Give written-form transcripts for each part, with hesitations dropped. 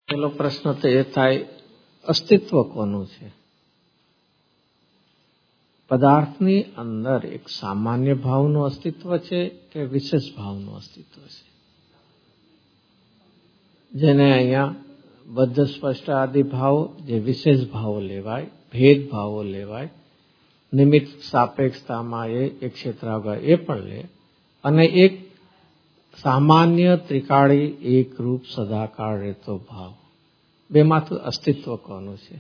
પેલો પ્રશ્ન તો એ થાય, અસ્તિત્વ કોનું છે? પદાર્થની અંદર એક સામાન્ય ભાવનું અસ્તિત્વ છે કે વિશેષ ભાવનું અસ્તિત્વ છે? જેને અહીંયા બદ્ધ સ્પષ્ટ આદિ ભાવ, જે વિશેષ ભાવો લેવાય, ભેદ ભાવો લેવાય, નિમિત્ત સાપેક્ષતામાં એક ક્ષેત્રાવગા એ પણ લે, અને એક સામાન્ય ત્રિકાળી એક રૂપ સદાકાળ રહેતો ભાવ, બેમાંથી અસ્તિત્વ કોનું છે?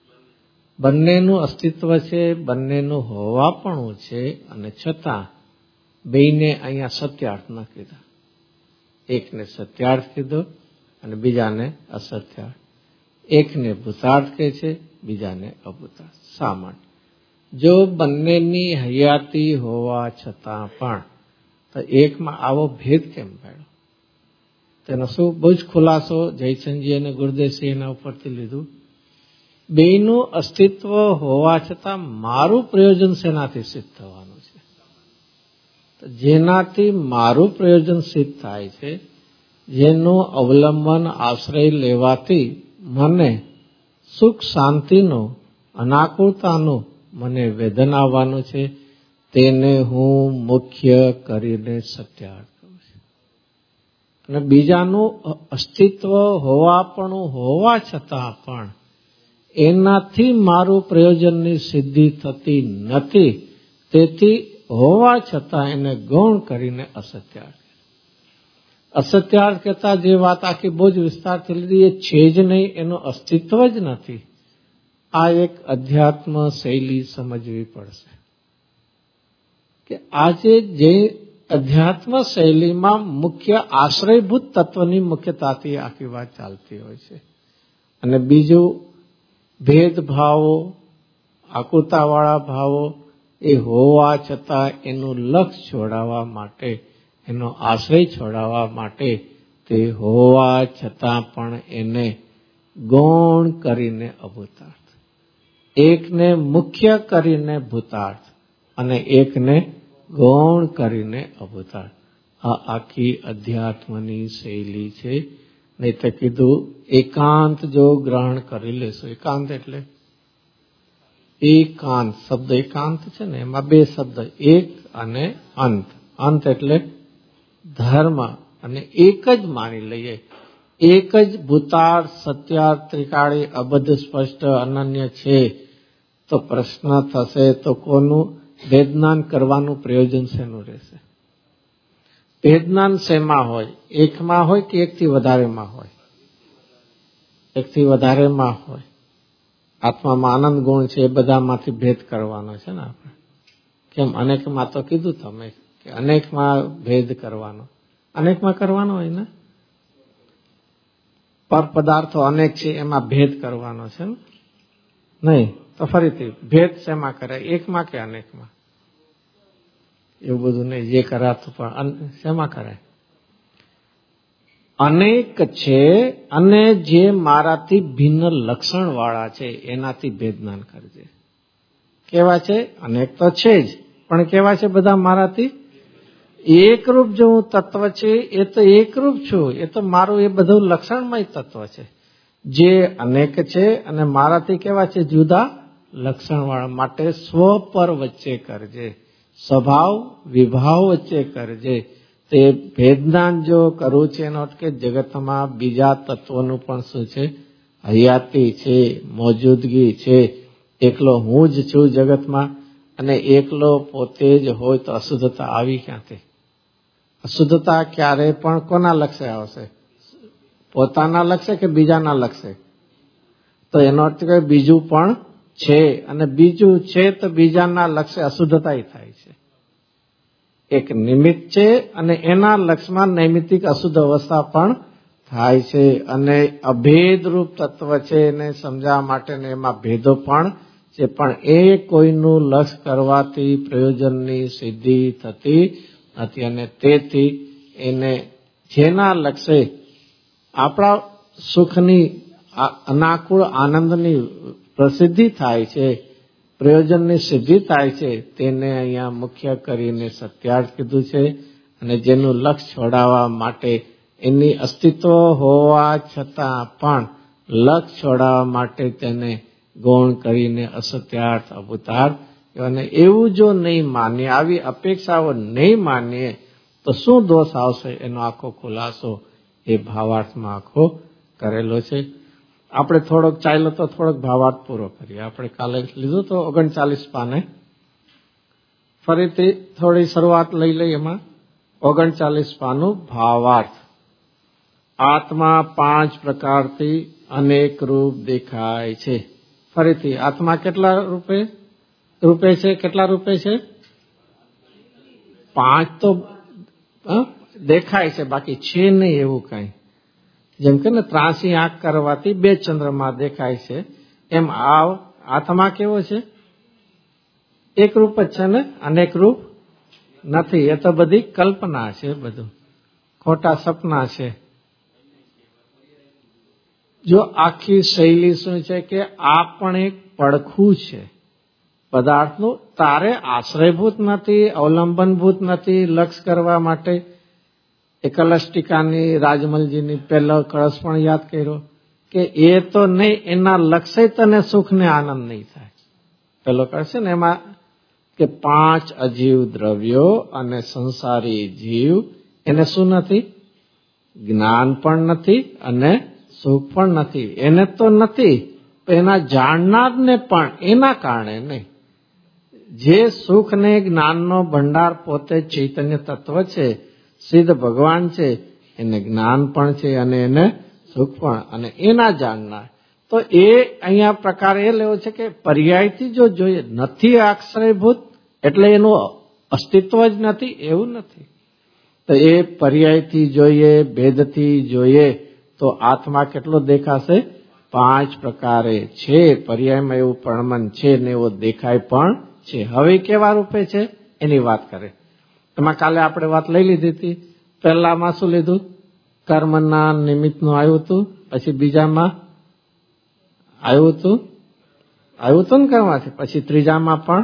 બંનેનું અસ્તિત્વ છે, બંનેનું હોવાપણું છે, અને છતાં બેયને અહીંયા સત્યાર્થ ન કીધા. એકને સત્યાર્થ કીધો અને બીજાને અસત્યાર્થ. એકને ભૂતાર્થ કહે છે, બીજાને અભૂતાર્થ. શા માટે? જો બંનેની હયાતી હોવા છતાં પણ તો એકમાં આવો ભેદ કેમ પાડ્યો? તેનો શું બહુ જ ખુલાસો જયચંદજી અને ગુરુદેવસિંહ એના ઉપરથી લીધું. બેયનું અસ્તિત્વ હોવા છતાં મારું પ્રયોજન શેનાથી સિદ્ધ થવાનું છે? તો જેનાથી મારું પ્રયોજન સિદ્ધ થાય છે, જેનું અવલંબન આશ્રય લેવાથી મને સુખ શાંતિનું, અનાકુળતાનું મને વેદન આવવાનું છે, તેને હું મુખ્ય કરીને સત્યાર્થ કરું છું. અને બીજાનું અસ્તિત્વ હોવાપણું હોવા છતાં પણ એનાથી મારું પ્રયોજનની સિદ્ધિ થતી નથી, તેથી હોવા છતાં એને ગૌણ કરીને અસત્યાર્થ. અસત્યાર્થ કહેતા જે વાત આખી બહુ જ વિસ્તારથી લીધી, એ છે જ નહીં, એનું અસ્તિત્વ જ નથી. આ એક અધ્યાત્મ શૈલી સમજવી પડશે કે આજે જે અધ્યાત્મ શૈલીમાં મુખ્ય આશ્રયભૂત તત્વની મુખ્યતાથી આખી વાત ચાલતી હોય છે. અને બીજું ભેદભાવો, આકુરતાવાળા ભાવો એ હોવા છતાં એનું લક્ષ્ય છોડાવવા માટે, એનો આશ્રય છોડાવવા માટે તે હોવા છતાં પણ એને ગૌણ કરીને અભૂતાર્થ, એકને મુખ્ય કરીને ભૂતાર્થ અને એકને ગૌણ કરીને અભૂતાર્થ. આ આખી અધ્યાત્મની શૈલી છે. નહીં તો કીધું એકાંત જો ગ્રહણ કરી લેશો. એકાંત એટલે એકાંત શબ્દ, એકાંત છે ને, એમાં બે શબ્દ, એક અને અંત. અંત એટલે ધર્મ, અને એક જ માની લઈએ, એક જ ભૂતાર્થ સત્યાર્થ ત્રિકાળી અબદ્ધ સ્પષ્ટ અનન્ય છે. તો પ્રશ્ન થશે, તો કોનું વેદનાન કરવાનું પ્રયોજન શેનું રહેશે? વેદનાન શેમાં હોય? એકમાં હોય કે એકથી વધારેમાં હોય? એકથી વધારેમાં હોય. આત્મામાં આનંદ ગુણ છે, એ બધામાંથી ભેદ કરવાનો છે ને આપણે. કેમ? અનેકમાં તો કીધું તમે કે અનેકમાં ભેદ કરવાનો. અનેકમાં કરવાનો હોય ને, પર પદાર્થો અનેક છે, એમાં ભેદ કરવાનો છે ને? નહીં તો ફરીથી ભેદ શેમાં કરે? એકમાં કે અનેકમાં? એવું બધું નહીં. જે કરાતું પણ શેમાં કરાય? અનેક છે અને જે મારાથી ભિન્ન લક્ષણ વાળા છે એનાથી ભેદનાન કરજે. કેવા છે? અનેક તો છે જ, પણ કેવા છે? બધા મારાથી એકરૂપ. જો હું તત્વ છે એ તો એકરૂપ છું, એ તો મારું એ બધું લક્ષણમય તત્વ છે. જે અનેક છે અને મારાથી કેવા છે? જુદા લક્ષણ વાળા. માટે સ્વ પર વચ્ચે કરજે, સ્વભાવ વિભાવ વચ્ચે કરજે. તે ભેદનાન જો કરવું છે એનો અર્થ કે જગતમાં બીજા તત્વોનું પણ શું છે? હયાતી છે, મોજૂદગી છે. એકલો હું જ છું જગતમાં, અને એકલો પોતે જ હોય તો અશુદ્ધતા આવી ક્યાંથી? અશુદ્ધતા ક્યારે પણ કોના લક્ષ્ય આવશે? પોતાના લક્ષ્ય કે બીજાના લક્ષ્ય? તો એનો અર્થ કે બીજું પણ છે, અને બીજું છે તો બીજાના લક્ષ્ય અશુદ્ધતા થાય છે. એક નિમિત્ત છે અને એના લક્ષ્યમાં નૈમિત્તિક અશુદ્ધ અવસ્થા પણ થાય છે. અને અભેદરૂપ તત્વ છે એને સમજાવવા માટે એમાં ભેદો પણ છે, પણ એ કોઈનું લક્ષ્ય કરવાથી પ્રયોજનની સિદ્ધિ થતી નથી. અને તેથી એને જેના લક્ષ્ય આપણા સુખની, અનાકુળ આનંદની પ્રસિદ્ધિ થાય છે, પ્રયોજનની સિદ્ધિ થાય છે, તેને અહીંયા મુખ્ય કરીને સત્યાર્થ કીધું છે. અને જેનું લક્ષ્ય છોડાવવા માટે એની અસ્તિત્વ હોવા છતાં પણ લક્ષ છોડાવવા માટે તેને ગૌણ કરીને અસત્યાર્થ અભૂતાર્થ, અને એવું જો નહીં માનીએ, આવી અપેક્ષાઓ નહીં માનીએ તો શું દોષ આવશે, એનો આખો ખુલાસો એ ભાવાર્થમાં આખો કરેલો છે. આપણે થોડોક ચાલ્યો તો થોડોક ભાવાર્થ પૂરો કરીએ. આપણે કાલે લીધું તો 39 પાને, ફરીથી થોડી શરૂઆત લઈ લઈએ. એમાં 39 પાનું ભાવાર્થ. આત્મા 5 પ્રકારથી અનેક રૂપ દેખાય છે. ફરીથી આત્મા કેટલા રૂપે છે? કેટલા રૂપે છે? 5 તો દેખાય છે, બાકી છે નહીં એવું કઈ. જેમ કે ને ત્રાસી આંખ કરવાથી 2 ચંદ્રમા દેખાય છે, એમ આત્મા કેવો છે? એક રૂપ જ છે ને, અનેક રૂપ નથી. એ તો બધી કલ્પના છે, બધું ખોટા સપના છે. જો આખી શૈલી શું છે કે આ પણ એક પડખું છે પદાર્થનું. તારે આશ્રયભૂત નથી, અવલંબનભૂત નથી. લક્ષ કરવા માટે એ કલશ ટીકાની રાજમલજીની પહેલો કળશ પણ યાદ કર્યો કે એ તો નહીં, એના લક્ષ્ય તને સુખ ને આનંદ નહીં થાય. પેલો કળશ છે ને એમાં કે 5 અજીવ દ્રવ્યો અને સંસારી જીવ, એને શું નથી? જ્ઞાન પણ નથી અને સુખ પણ નથી. એને તો નથી, એના જાણનારને પણ એના કારણે નહીં. જે સુખ ને જ્ઞાનનો ભંડાર પોતે ચૈતન્ય તત્વ છે, સિદ્ધ ભગવાન છે, એને જ્ઞાન પણ છે અને એને સુખ પણ, અને એના જાણનાર. તો એ અહીંયા પ્રકાર એ લેવો છે કે પર્યાયથી જો જોઈએ, નથી આશ્રયભૂત એટલે એનું અસ્તિત્વ જ નથી એવું નથી. તો એ પર્યાયથી જોઈએ, ભેદથી જોઈએ તો આત્મા કેટલો દેખાશે? 5 પ્રકારે છે. પર્યાયમાં એવું પ્રણમન છે ને એવો દેખાય પણ છે. હવે કેવા રૂપે છે એની વાત કરે. એમાં કાલે આપણે વાત લઈ લીધી હતી. પહેલામાં શું લીધું? કર્મના નિમિત્તનું આવ્યું હતું. પછી બીજામાં આવ્યું હતું ને કર્મથી. પછી ત્રીજામાં પણ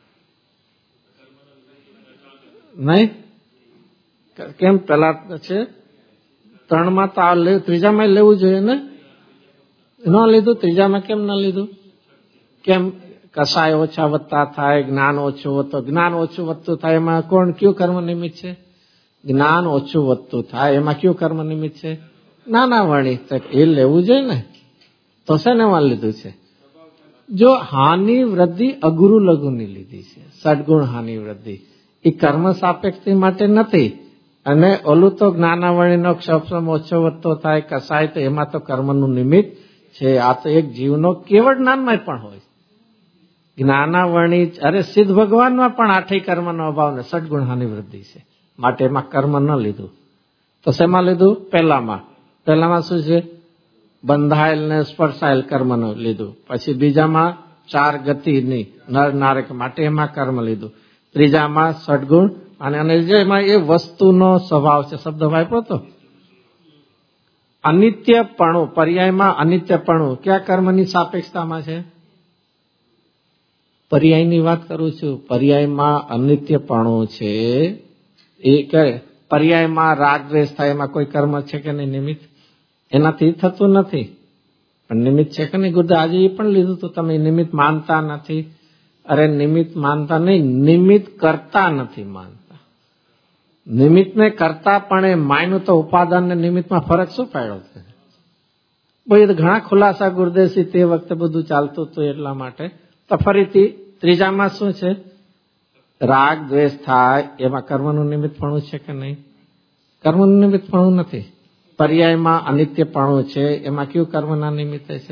નહીં. કેમ? પેલા છે 3માં તો ત્રીજામાં લેવું જોઈએ ને, ન લીધું. ત્રીજામાં કેમ ન લીધું? કેમ? કસાય ઓછા વધતા થાય, જ્ઞાન ઓછું વધતું. જ્ઞાન ઓછું વધતું થાય એમાં કયું કર્મ નિમિત્ત છે? જ્ઞાન ઓછું વધતું થાય એમાં કયું કર્મ નિમિત્ત છે? નાના વણી. એ લેવું જોઈએ ને, તો શેને એમાં લીધું છે? જો હાનિ વૃદ્ધિ અગુરુ લઘુની લીધી છે, સદગુણ હાનિ વૃદ્ધિ, એ કર્મ સાપેક્ષ માટે નથી. અને ઓલું તો જ્ઞાનાવણીનો ક્ષપસમ ઓછો વધતો થાય, કસાય, તો એમાં તો કર્મનું નિમિત્ત છે. આ તો એક જીવનો કેવળ જ્ઞાનમાં પણ હોય. જ્ઞાનાવરણી અરે સિદ્ધ ભગવાનમાં પણ 8 કર્મનો અભાવ ને સદગુણ હાનિ વૃદ્ધિ છે, માટે એમાં કર્મ ન લીધું. તો શેમાં લીધું? પહેલામાં શું છે? બંધાયેલ ને સ્પર્શાયેલ કર્મનું લીધું. પછી બીજામાં 4 ગતિની નર નારક માટે એમાં કર્મ લીધું. ત્રીજામાં સદગુણ અને જેમાં એ વસ્તુનો સ્વભાવ છે, શબ્દ વાપરો તો અનિત્યપણું. પર્યાયમાં અનિત્યપણું કયા કર્મની સાપેક્ષતામાં છે? પર્યાયની વાત કરું છું. પર્યાયમાં અનિત્યપણું છે. એ કહે પર્યાયમાં રાગ દ્વેષ થાય, એમાં કોઈ કર્મ છે કે નહીં? નિમિત્ત એનાથી થતું નથી, પણ નિમિત્ત છે કે નહીં? ગુરુદેવ આજે એ પણ લીધું તો તમે નિમિત્ત માનતા નથી. અરે નિમિત્ત માનતા નહીં, નિમિત્ત કરતા નથી માનતા. નિમિત્તને કરતા પણ એ માયનું તો ઉપાદાન ને નિમિત્તમાં ફરક શું પાડ્યો છે? બહુ ઘણા ખુલાસા ગુરુદેવથી તે વખતે બધું ચાલતું હતું. એટલા માટે તો ફરીથી ત્રીજામાં શું છે? રાગ દ્વેષ થાય એમાં કર્મનું નિમિત્તપણું છે કે નહીં? કર્મનું નિમિત્તપણું નથી. પર્યાયમાં અનિત્યપણું છે, એમાં કયું કર્મના નિમિત્તે છે?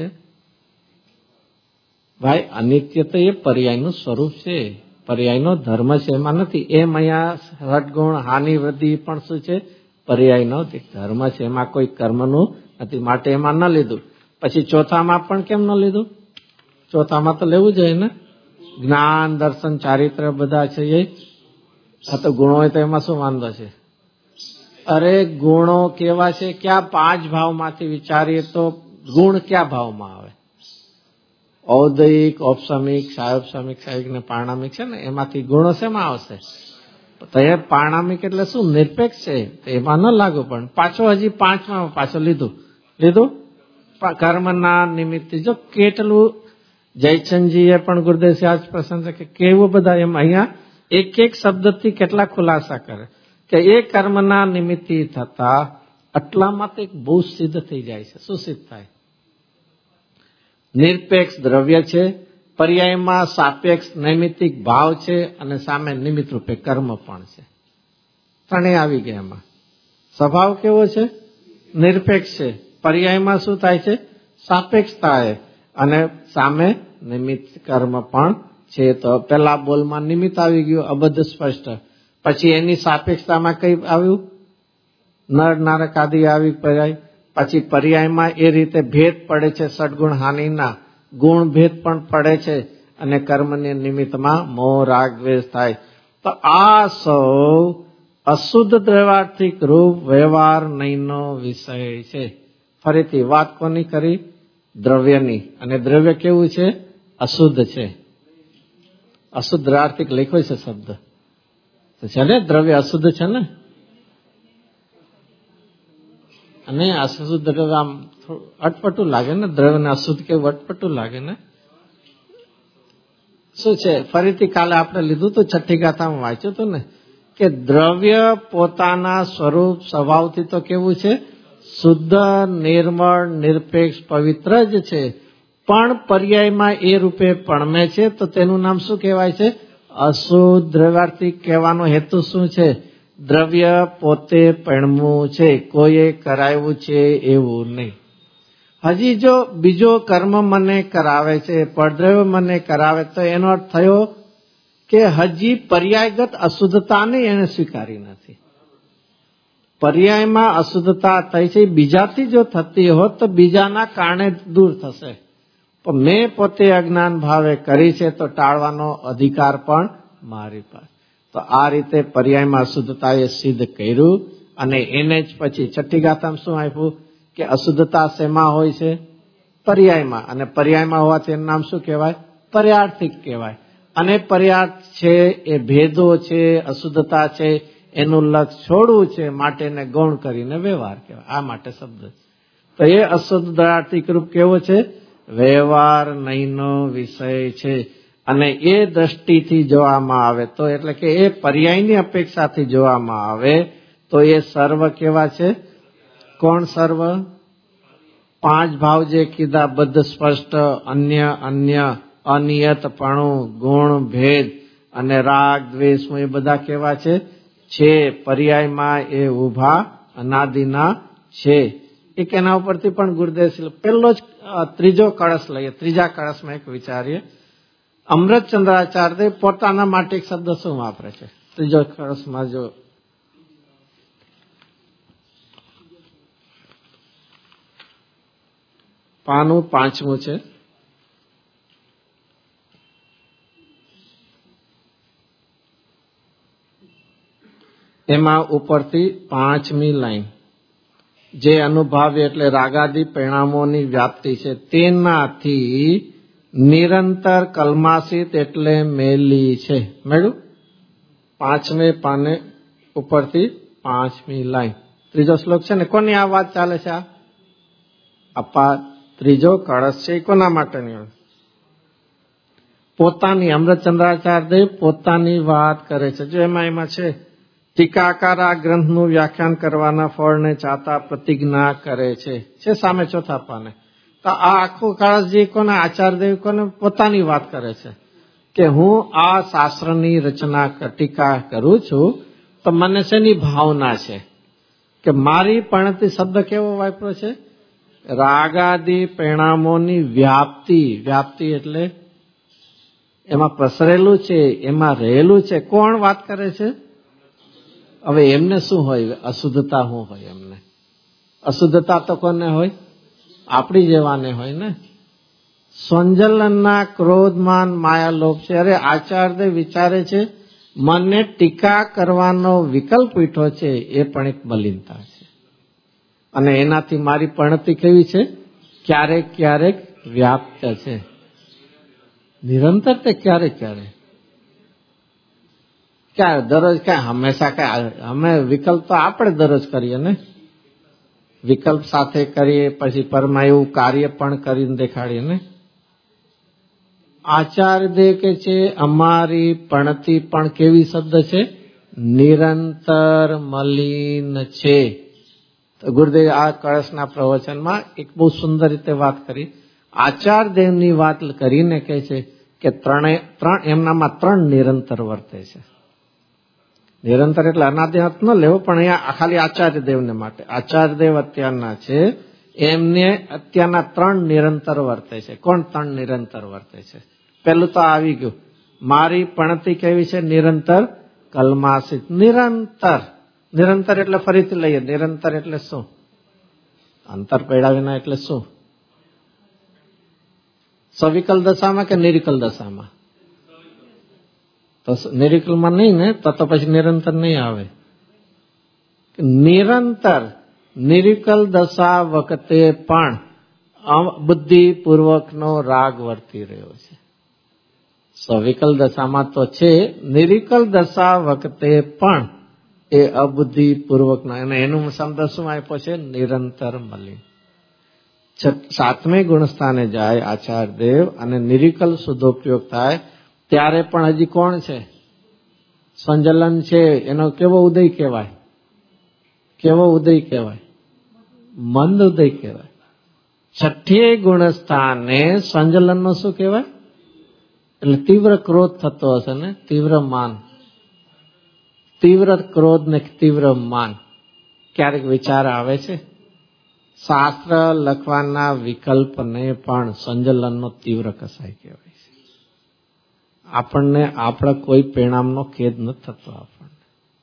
ભાઈ અનિત્ય તો એ પર્યાયનું સ્વરૂપ છે, પર્યાયનો ધર્મ છે, એમાં નથી. એમ અહીંયા સદગુણ હાનિ વૃદ્ધિ પણ શું છે? પર્યાયનો ધર્મ છે, એમાં કોઈ કર્મનું નથી, માટે એમાં ન લીધું. પછી ચોથામાં પણ કેમ ન લીધું? ચોથામાં તો લેવું જોઈએ ને. જ્ઞાન દર્શન ચારિત્ર બધા છે એ. આ તો ગુણો હોય તો એમાં શું વાંધો છે? અરે ગુણો કેવા છે? ક્યાં 5 ભાવમાંથી વિચારીએ તો ગુણ ક્યાં ભાવમાં આવે? ઔદયિક, ઔપસમિક, સાયોપસમિક, સાહિક ને પારણામિક છે ને, એમાંથી ગુણો શેમાં આવશે? તો એ પારણામિક એટલે શું? નિરપેક્ષ છે, એમાં ન લાગુ. પણ પાછો હજી 5માં પાછો લીધું. કર્મના નિમિત્તે. જો કેટલું જયચંદજીએ પણ ગુરુદેવ આજ પ્રસંગ કે કેવું બધા એમ અહીંયા એક એક શબ્દથી કેટલા ખુલાસા કરે કે એ કર્મના નિમિત્તે થતા આટલામાં તો એક બહુ સિદ્ધ થઈ જાય છે. શું સિદ્ધ થાય? નિરપેક્ષ દ્રવ્ય છે, પર્યાયમાં સાપેક્ષ નૈમિત્તિક ભાવ છે અને સામે નિમિત્ત રૂપે કર્મ પણ છે. ત્રણેય આવી ગયા એમાં. સ્વભાવ કેવો છે? નિરપેક્ષ છે. પર્યાયમાં શું થાય છે? સાપેક્ષતા અને સામે નિમિત્ત કર્મ પણ છે. તો પેલા બોલમાં નિમિત્ત આવી ગયું અબદ્ધ સ્પષ્ટ, પછી એની સાપેક્ષતામાં કઈ આવ્યું? નર નારક આદિ આવી પર્યાય. પછી પર્યાયમાં એ રીતે ભેદ પડે છે, સદગુણ હાનિના ગુણ ભેદ પણ પડે છે અને કર્મની નિમિત્તમાં મોહ રાગ દ્વેષ થાય. તો આ સૌ અશુદ્ધ દ્રવ્યાર્થિક રૂપ વ્યવહાર નહીંનો વિષય છે. ફરીથી વાત કોની કરી? દ્રવ્યની. અને દ્રવ્ય કેવું છે? અશુદ્ધ છે. અશુદ્ધ દ્રવ્યાર્થિક લખ્યો છે શબ્દ છે ને, દ્રવ્ય અશુદ્ધ છે ને. અને અશુદ્ધ દ્રવ્ય આમ અટપટું લાગે ને, દ્રવ્ય ને અશુદ્ધ કેવું અટપટું લાગે ને. શું છે? ફરીથી કાલે આપણે લીધું તો છઠ્ઠી ગાથામાં વાંચ્યું હતું ને કે દ્રવ્ય પોતાના સ્વરૂપ સ્વભાવથી તો કેવું છે? શુદ્ધ, નિર્મળ, નિરપેક્ષ, પવિત્ર જ છે. પણ પર્યાયમાં એ રૂપે પણમે છે તો તેનું નામ શું કહેવાય છે? અશુદ્ધ દ્રવ્યાર્થિક. કહેવાનો હેતુ શું છે? દ્રવ્ય પોતે પણમું છે, કોઈએ કરાવ્યું છે એવું નહીં. હજી જો બીજો કર્મ મને કરાવે છે, પરદ્રવ્ય મને કરાવે, તો એનો અર્થ થયો કે હજી પર્યાયગત અશુદ્ધતાને એને સ્વીકારી નથી. પર્યાયમાં અશુદ્ધતા થઈ છે, બીજાથી જો થતી હોત તો બીજાના કારણે દૂર થશે. પણ મેં પોતે અજ્ઞાન ભાવે કરી છે તો ટાળવાનો અધિકાર પણ મારી પાસે. તો આ રીતે પર્યાયમાં અશુદ્ધતાએ સિદ્ધ કર્યું. અને એને જ પછી છઠ્ઠી ગાથામાં શું આપ્યું કે અશુદ્ધતા શેમાં હોય છે? પર્યાયમાં. અને પર્યાયમાં હોવાથી એનું નામ શું કહેવાય? પર્યાર્થિક કહેવાય. અને પર્યાર્થ છે એ ભેદો છે, અશુદ્ધતા છે, એનું લક્ષ છોડવું છે, માટે એને ગૌણ કરીને વ્યવહાર કહેવાય. આ માટે શબ્દ. તો એ અશુદ્ધ દ્રવ્યાર્થિક રૂપ કેવો છે? વ્યવહાર નહીંનો વિષય છે. અને એ દ્રષ્ટિથી જોવામાં આવે તો, એટલે કે એ પર્યાયની અપેક્ષાથી જોવામાં આવે તો એ સર્વ કેવા છે? કોણ સર્વ? પાંચ ભાવ જે કીધા, બદ્ધ સ્પષ્ટ, અન્ય અન્ય, અનિયતપણું, ગુણ ભેદ અને રાગ દ્વેષ, એ બધા કેવા છે? પર્યાયમાં એ ઉભા અનાદિના છે. એક એના ઉપરથી પણ ગુરુદેવ પહેલો જ ત્રીજો કળશ લઈએ. ત્રીજા કળશમાં એક વિચારીએ. અમૃતચંદ્રાચાર્ય પોતાના માટે એક શબ્દ શું વાપરે છે? ત્રીજો કળશમાં જો પાનું 5મું છે. એમાં ઉપરથી 5મી લાઈન, જે અનુભાવ્ય એટલે રાગાદી પરિણામોની વ્યાપ્તિ છે, તેનાથી નિરંતર કલ્માસિત એટલે મેલી છે. મળ્યું? 5મે પાને ઉપરથી 5મી લાઈન, ત્રીજો શ્લોક છે ને. કોની આ વાત ચાલે છે? આ ત્રીજો કળશ છે. કોના માટેની? પોતાની. અમૃતચંદ્રાચાર્ય પોતાની વાત કરે છે. જો એમાં છે ટીકાકાર આ ગ્રંથનું વ્યાખ્યાન કરવાના ફળને ચાહતા પ્રતિજ્ઞા કરે છે. સામે ચોથા પાને. તો આ આખું કળશજી કોને? આચાર્યદેવ કોને? પોતાની વાત કરે છે કે હું આ શાસ્ત્રની રચના ટીકા કરું છું તો મને શેની ભાવના છે કે મારી પરિણતિ શબ્દ કેવો વાપરો છે? રાગાદી પરિણામોની વ્યાપ્તિ. વ્યાપ્તિ એટલે એમાં પ્રસરેલું છે, એમાં રહેલું છે. કોણ વાત કરે છે? હવે એમને શું હોય? અશુદ્ધતા શું હોય એમને? અશુદ્ધતા તો કોને હોય? આપણી જેવાને હોય ને. સ્વંજલનના ક્રોધમાન માયા લોભ છે. અરે આચાર્ય વિચારે છે મને ટીકા કરવાનો વિકલ્પ ઉઠો છે, એ પણ એક મલિનતા છે. અને એનાથી મારી પરિણતિ કેવી છે? ક્યારેક ક્યારેક વ્યાપ્ત છે. નિરંતર તે ક્યારેક ક્યારેક, ક્યાં દરરોજ, ક્યાં હંમેશા, ક્યાં અમે વિકલ્પ તો આપણે દરરોજ કરીએ ને. વિકલ્પ સાથે કરીએ, પછી પરમાં એવું કાર્ય પણ કરીને દેખાડીએ ને. આચાર્યદેવ કે છે અમારી પણતિ પણ કેવી શબ્દ છે? નિરંતર મલિન છે. તો ગુરુદેવ આ કળશના પ્રવચનમાં એક બહુ સુંદર રીતે વાત કરી. આચાર્યદેવની વાત કરીને કહે છે કે ત્રણ એમનામાં 3 નિરંતર વર્તે છે. નિરંતર એટલે અનાદિ અર્થ ન લેવો, પણ અહીંયા ખાલી આચાર્યદેવને માટે. આચાર્યદેવ અત્યારના છે, એમને અત્યારના 3 નિરંતર વર્તે છે. કોણ 3 નિરંતર વર્તે છે? પેલું તો આવી ગયું, મારી પણતિ કેવી છે? નિરંતર કલ્માસિત. નિરંતર એટલે ફરીથી લઈએ, નિરંતર એટલે શું? અંતર પડ્યા વિના એટલે શું? સવિકલ દશામાં કે નિરિકલ દશામાં? તો નિરિકલમાં નહીં ને, તો પછી નિરંતર નહીં આવે. નિરંતર નિરિકલ દશા વખતે પણ બુદ્ધિપૂર્વકનો રાગ વર્તી રહ્યો છે. સવિકલ દશામાં તો છે, નિરિકલ દશા વખતે પણ એ અબુદ્ધિપૂર્વકનો, અને એનું શબ્દ શું આપ્યો છે? નિરંતર મલિન. 7મે ગુણસ્થાને જાય આચાર્યદેવ અને નિરિકલ શુદ્ધોપયોગ થાય ત્યારે પણ હજી કોણ છે? સંજલન છે. એનો કેવો ઉદય કહેવાય? કેવો ઉદય કહેવાય? મંદ ઉદય કહેવાય. 6ઠ્ઠે ગુણસ્થાને સંજલનનો શું કહેવાય? એટલે તીવ્ર ક્રોધ થતો હશે ને, તીવ્ર માન. તીવ્ર ક્રોધ ને તીવ્ર માન ક્યારેક વિચાર આવે છે. શાસ્ત્ર લખવાના વિકલ્પને પણ સંજલનનો તીવ્ર કસાય કહેવાય છે. આપણને આપણા કોઈ પરિણામનો ખેદ ન થતો. આપણને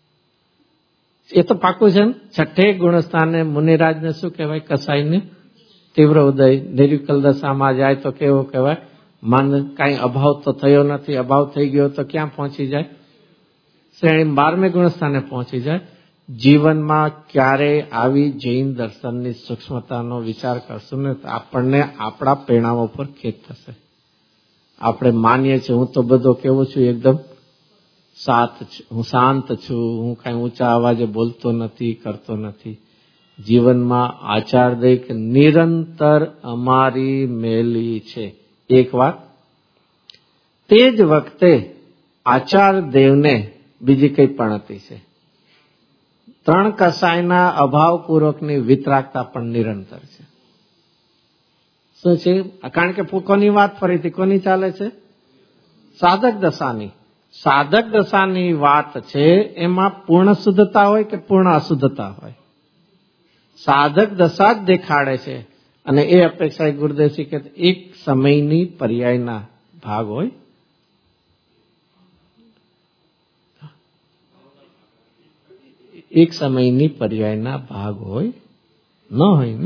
એ તો પાકું છે ને. 6ઠ્ઠે ગુણસ્થાને મુનિરાજને શું કહેવાય? કસાયને તીવ્ર ઉદય. નિરિકલ દશામાં જાય તો કેવો કહેવાય? મન કઈ અભાવ તો થયો નથી. અભાવ થઈ ગયો તો ક્યાં પહોંચી જાય? શ્રેણી 12મે ગુણસ્થાને પહોંચી જાય. જીવનમાં ક્યારેય આવી જૈન દર્શનની સૂક્ષ્મતાનો વિચાર કરશું ને તો આપણને આપણા પરિણામો પર ખેદ થશે. આપણે માનીએ છીએ હું તો બધો કેવું છું? એકદમ હું શાંત છું, હું કઈ ઊંચા અવાજે બોલતો નથી, કરતો નથી. જીવનમાં આચાર્યદેવ નિરંતર અમારી મેલી છે. એક વાત, તે જ વખતે આચાર્યદેવને બીજી કઈ પણતિ છે. 3 કસાયના અભાવપૂર્વકની વિતરાગતા પણ નિરંતર છે. શું છે? કારણ કે કોની વાત ફરીથી કોની ચાલે છે? સાધક દશાની. સાધક દશાની વાત છે. એમાં પૂર્ણ શુદ્ધતા હોય કે પૂર્ણ અશુદ્ધતા હોય? સાધક દશા જ દેખાડે છે. અને એ અપેક્ષા ગુરુદેવજી કે એક સમયની પર્યાયના ભાગ હોય. એક સમયની પર્યાયના ભાગ હોય. ન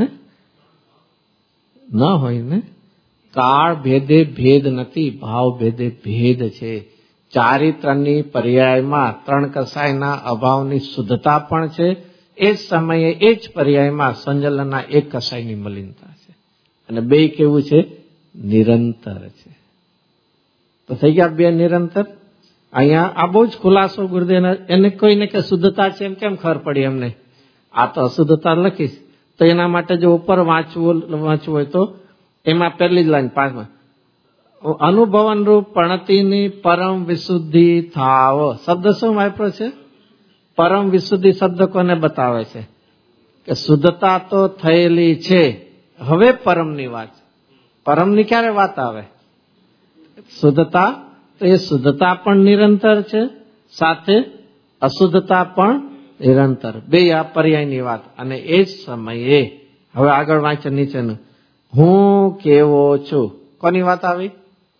હોય ને. કાળ ભેદે ભેદ નથી, ભાવ ભેદે ભેદ છે. ચારિત્રની પર્યાયમાં 3 કસાયના અભાવની શુદ્ધતા પણ છે. એ જ સમયે એ જ પર્યાયમાં સંજલનના 1 કસાયની મલિનતા છે. અને 2 કેવું છે? નિરંતર છે. તો થઈ ગયા 2 નિરંતર. અહીંયા આ બહુ જ ખુલાસો ગુરુદેવ. એને કોઈને કે શુદ્ધતા છે એમ કેમ ખબર પડી એમને? આ તો અશુદ્ધતા લખીશ. તો એના માટે જો ઉપર વાંચવું હોય તો એમાં પહેલી જ લાઈન 5માં અનુભવન રૂપ પણતિની પરમ વિશુદ્ધિ થાવ. શબ્દ શું વાપરો છે? પરમ વિશુદ્ધિ શબ્દ કોને બતાવે છે? કે શુદ્ધતા તો થયેલી છે, હવે પરમની વાત. પરમની ક્યારે વાત આવે? શુદ્ધતા. તો એ શુદ્ધતા પણ નિરંતર છે, સાથે અશુદ્ધતા પણ નિરંતર. 2 આ પર્યાયની વાત. અને એ જ સમયે હવે આગળ વાંચે નીચેનું, હું કેવો છું. કોની વાત આવી?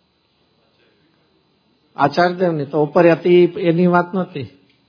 આચાર્યદેવની. તો ઉપર હતી એની વાત નથી,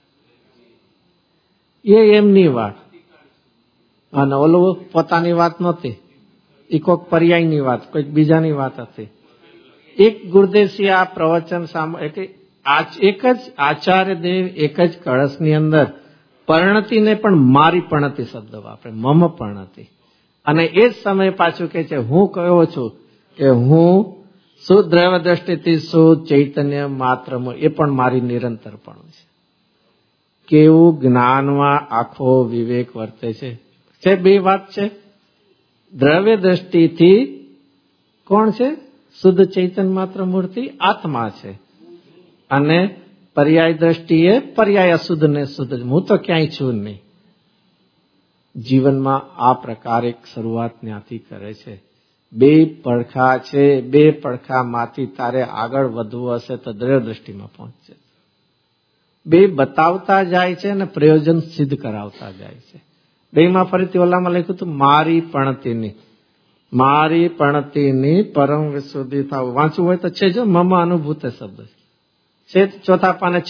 એ એમની વાત. અને ઓલું પોતાની વાત નહોતી, એ કોઈક પર્યાયની વાત, કોઈક બીજાની વાત હતી. એક ગુરુદેવસિંહ આ પ્રવચન એક જ આચાર્યદેવ એક જ કળશની અંદર પરણતિને પણ મારી પણતિ શબ્દ વાપરે, મમ પણતિ. અને એ જ સમય પાછું કે છે હું કયો છું કે હું શુદ્ધ દ્રષ્ટિથી શુદ્ધ ચૈતન્ય માત્ર, એ પણ મારી નિરંતર પણ છે. કેવું જ્ઞાનમાં આખો વિવેક વર્તે છે. છે. બે વાત છે. દ્રવ્ય દ્રષ્ટિથી કોણ છે? શુદ્ધ ચૈતન્ય માત્ર મૂર્તિ આત્મા છે. અને પર્યાય દ્રષ્ટિએ પર્યાય અશુદ્ધ ને શુદ્ધ. હું તો ક્યાંય છું નહીં. જીવનમાં આ પ્રકાર એક શરૂઆત ત્યાંથી કરે છે. બે પડખા છે, બે પડખામાંથી તારે આગળ વધવું હશે તો દ્રવ્ય દ્રષ્ટિમાં પહોંચશે. બે બતાવતા જાય છે અને પ્રયોજન સિદ્ધ કરાવતા જાય છે. બેમાં ફરીથી ઓલામાં લખ્યું હતું મારી પણતીની પરમ વિશુદ્ધિ થાવ. વાંચવું હોય તો છે જો મમ અનુભૂત શબ્દ છે. ચોથા પાને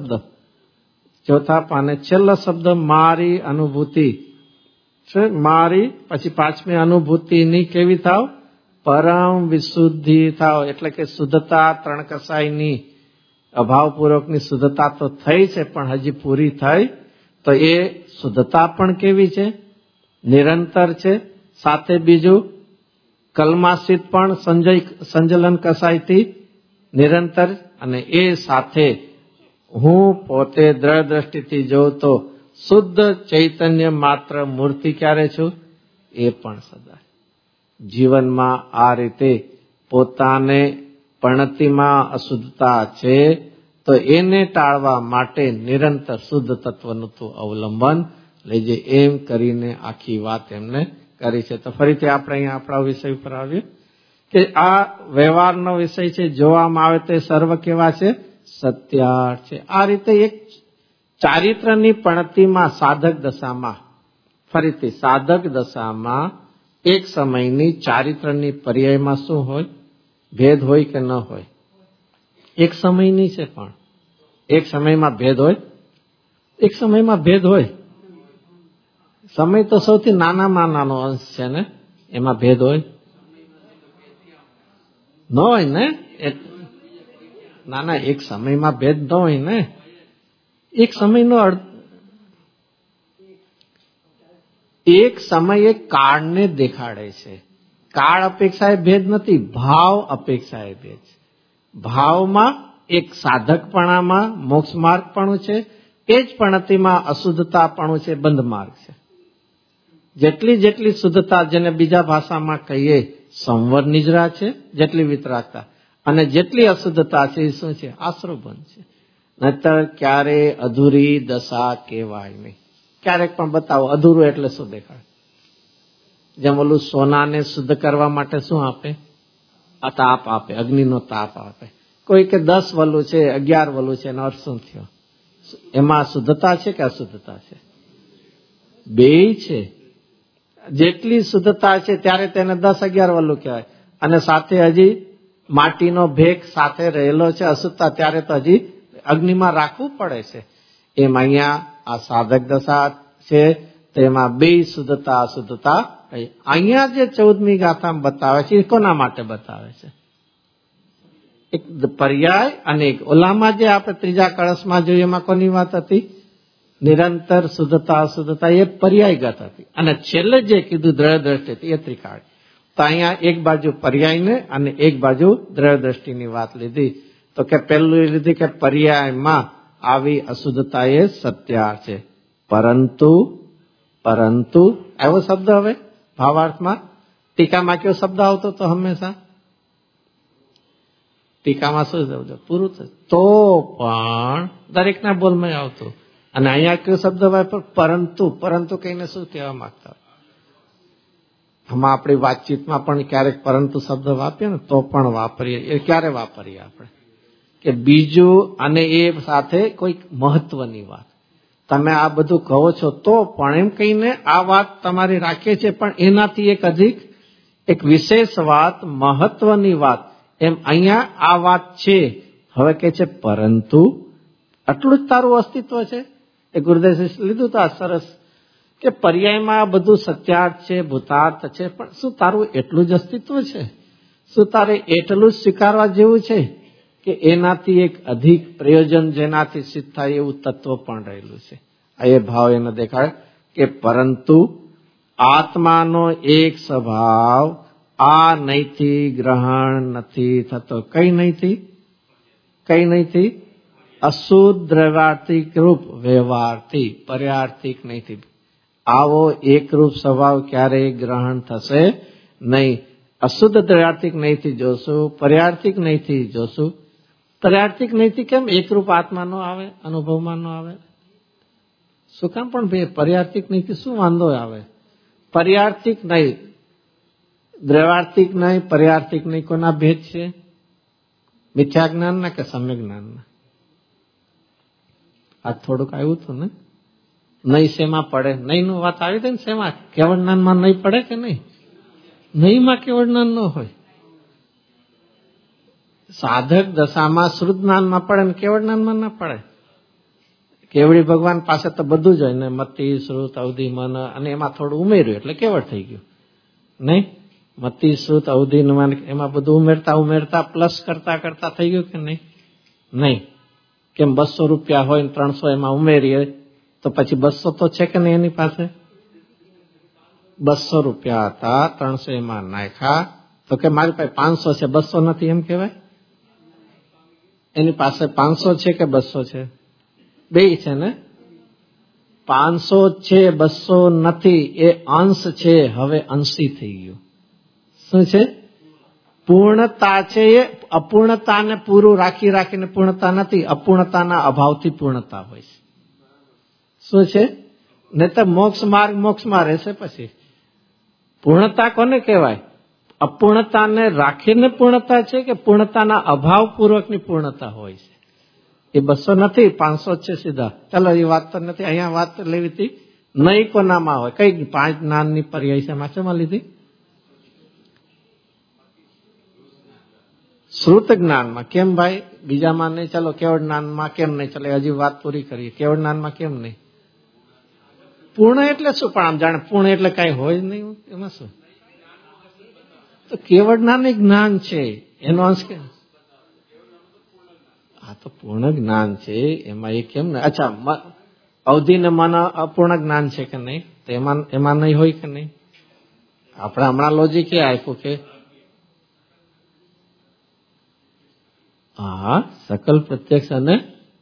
છેલ્લો શબ્દ મારી અનુભૂતિ છે. મારી પછી પાંચમી અનુભૂતિની કેવી થાવ? પરમ વિશુદ્ધિ થાવ. એટલે કે શુદ્ધતા ત્રણ કસાયની અભાવપૂર્વકની શુદ્ધતા તો થઈ છે પણ હજી પૂરી થઈ. તો એ શુદ્ધતા પણ કેવી છે? નિરંતર છે. સાથે બીજું કલ્માસિત પણ સંજલન કસાયથી નિરંતર. અને એ સાથે હું પોતે દ્રઢ દ્રષ્ટિથી જોઉં તો શુદ્ધ ચૈતન્ય માત્ર મૂર્તિ ક્યારે છું? એ પણ સદા. જીવનમાં આ રીતે પોતાને પણતિમાં અશુદ્ધતા છે તો એને ટાળવા માટે નિરંતર શુદ્ધ તત્વનું તો અવલંબન લેજે. એમ કરીને આખી વાત એમને કરી છે. તો ફરીથી આપણે અહીંયા આપણા વિષય ઉપર આવીએ કે આ વ્યવહારનો વિષય છે. જોવામાં આવે તો સર્વ કેવા છે? સત્યાર્થ છે. આ રીતે એક ચારિત્રની પણતિમાં સાધક દશામાં, ફરીથી સાધક દશામાં એક સમયની ચારિત્રની પર્યાયમાં શું હોય? ભેદ હોય કે ન હોય? એક સમયની છે પણ એક સમયમાં ભેદ હોય. એક સમયમાં ભેદ હોય. સમય તો સૌથી નાનામાં નાનો અંશ છે ને, એમાં ભેદ હોય ન હોય ને? ના, એક સમયમાં ભેદ ન હોય ને. એક સમયનો એક સમય કાળને દેખાડે છે. કાળ અપેક્ષાએ ભેદ નથી, ભાવ અપેક્ષાએ ભેદ છે. ભાવમાં એક સાધકપણામાં મોક્ષ માર્ગપણું છે, એ જ પણતિમાં અશુદ્ધતાપણું છે, બંધ માર્ગ છે. જેટલી શુદ્ધતા, જેને બીજા ભાષામાં કહીએ સંવર નિજરા છે, જેટલી વિતરાગતા, અને જેટલી અશુદ્ધતા છે એ શું છે? આશ્રવબંધ છે. નહીતર ક્યારે અધૂરી દશા કહેવાય નહીં. ક્યારેક પણ બતાવો અધૂરું એટલે શું દેખાય? જેમ ઓલું સોનાને શુદ્ધ કરવા માટે શું આપે? તાપ આપે, અગ્નિનો તાપ આપે. કોઈ કે 10 વલું છે, 11 વલું છે, એનો અર્થ શું થયો? એમાં શુદ્ધતા છે કે અશુદ્ધતા છે? બેય છે. જેટલી શુદ્ધતા છે ત્યારે તેને 10-11 વલું કહેવાય, અને સાથે હજી માટીનો ભેગ સાથે રહેલો છે અશુદ્ધતા, ત્યારે તો હજી અગ્નિમાં રાખવું પડે છે. એમ અહીંયા આ સાધક દશા છે તેમાં બે શુદ્ધતા અશુદ્ધતા. અહીંયા જે 14મી ગાથામાં બતાવે છે એ કોના માટે બતાવે છે? એક પર્યાય અને એક ઓલામાં જે આપણે ત્રીજા કળશમાં જોઈએ એમાં કોની વાત હતી? નિરંતર શુદ્ધતા અશુદ્ધતા, એ પર્યાયગત હતી. અને છેલ્લે જે કીધું દ્રઢ દ્રષ્ટિ એ ત્રિકાળ. તો અહીંયા એક બાજુ પર્યાયને અને એક બાજુ દ્રઢ દ્રષ્ટિની વાત લીધી. તો કે પહેલું એ લીધી કે પર્યાયમાં આવી અશુદ્ધતા એ સત્યાર્થ છે. પરંતુ એવો શબ્દ હવે ભાવાર્થમાં ટીકામાં કયો શબ્દ આવતો તો હંમેશા? ટીકામાં શું શબ્દ? પૂરું થયું તો પણ દરેકના બોલમાં આવતું. અને અહીંયા કયો શબ્દ પરંતુ કહીને શું કહેવા માંગતા? આમાં આપણી વાતચીતમાં પણ ક્યારેક પરંતુ શબ્દ વાપરીએ ને તો પણ વાપરીએ. એ ક્યારે વાપરીએ આપણે? કે બીજું અને એ સાથે કોઈક મહત્વની વાત. તમે આ બધું કહો છો તો પણ એમ કહીને આ વાત તમારી રાખીએ છીએ, પણ એનાથી એક અધિક એક વિશેષ વાત, મહત્વની વાત. એમ અહીંયા આ વાત છે. હવે કે છે પરંતુ આટલું જ તારું અસ્તિત્વ છે. એ ગુરુદેવ લીધું તો આ સરસ કે પર્યાયમાં બધું સત્યાર્થ છે, ભૂતાર્થ છે, પણ શું તારું એટલું જ અસ્તિત્વ છે? શું તારે એટલું જ સ્વીકારવા જેવું છે કે એનાથી એક અધિક પ્રયોજન જેનાથી સિદ્ધ થાય એવું તત્વ પણ રહેલું છે? એ ભાવ એને દેખાડે કે પરંતુ આત્માનો એક સ્વભાવ આ નહીંથી ગ્રહણ નથી થતો. કઈ નહીંથી? અશુદ્ધ દ્રવ્યાર્થિક રૂપ વ્યવહારથી, પર્યાર્થિક નહીંથી. આવો એકરૂપ સ્વભાવ ક્યારેય ગ્રહણ થશે નહીં. અશુદ્ધ દ્રવ્યાર્થિક નહીંથી જોશું, પર્યાર્થિક નહીંથી જોશું. પર્યાર્થિક નહીંથી કેમ એકરૂપ આત્મા નો આવે, અનુભવમાં નો આવે? શું કામ પણ ભાઈ પર્યાર્થિક નહીંથી શું વાંધો આવે? પર્યાર્થિક નહીં, દ્રવ્યાર્થિક નહીં, પર્યાર્થિક નહીં, કોના ભેદ છે? મિથ્યા જ્ઞાનના કે સમ્યક જ્ઞાનના? આ થોડુંક આવ્યું હતું ને. નહીં શેમાં પડે? નહીં નું વાત આવી હતી ને. શેમાં? કેવળ જ્ઞાનમાં નહીં પડે કે નહીં? નહીં માં કેવળ જ્ઞાન ન હોય. સાધક દશામાં શ્રુત જ્ઞાનમાં પડે ને કેવળ જ્ઞાનમાં ના પડે. કેવડી ભગવાન પાસે તો બધું જ હોય ને, મતિ, શ્રુત, અવધિ, મન, અને એમાં થોડું ઉમેર્યું એટલે કેવળ થઈ ગયું નહીં? મતિ, શ્રુત, અવધિ, મન એમાં બધું ઉમેરતા ઉમેરતા પ્લસ કરતા કરતા થઈ ગયું કે નહીં? નહીં. કેમ 200 રૂપિયા હોય ને 300 એમાં ઉમેરીએ તો પછી 200 તો છે કે નહીં એની પાસે? 200 રૂપિયા હતા, 300 એમાં નાખ્યા તો કે મારી પાસે 500 છે, 200 નથી એમ કહેવાય? એની પાસે 500 છે કે 200 છે? બે છે ને. 500 છે, 200 નથી, એ અંશ છે. હવે અંશી થઈ ગયું. શું છે? પૂર્ણતા છે. એ અપૂર્ણતાને પૂરું રાખી રાખીને પૂર્ણતા નથી, અપૂર્ણતાના અભાવથી પૂર્ણતા હોય છે. શું છે? નહીં તો મોક્ષમાં રહેશે. પછી પૂર્ણતા કોને કહેવાય? અપૂર્ણતાને રાખીને પૂર્ણતા છે કે પૂર્ણતાના અભાવ પૂર્વકની પૂર્ણતા હોય છે? એ 200 નથી, 500 છે સીધા. ચાલો એ વાત તો નથી, અહીંયા વાત લેવી હતી. નહીં કોનામાં હોય? કઈ 5 જ્ઞાનની પર્યાય છે માછમાં લીધી? શ્રુત જ્ઞાનમાં. કેમ ભાઈ? બીજામાં નહીં. ચાલો કેવળ જ્ઞાનમાં કેમ નહીં? ચાલો હજી વાત પૂરી કરીએ. કેવળ જ્ઞાનમાં કેમ નહીં? પૂર્ણ એટલે શું? પણ આમ જાણે પૂર્ણ એટલે કઈ હોય જ નહીં. એમાં શું? તો કેવળ જ્ઞાન એ જ્ઞાન છે, એનો અંશ કે આ તો પૂર્ણ જ્ઞાન છે. એમાં એ કેમ ને? અચ્છા, અવધિ ને મન અપૂર્ણ જ્ઞાન છે કે નહીં? તો એમાં નહીં હોય કે નહીં? આપણે હમણાં લોજિક એ આપ્યું કે હા સકલ પ્રત્યક્ષ અને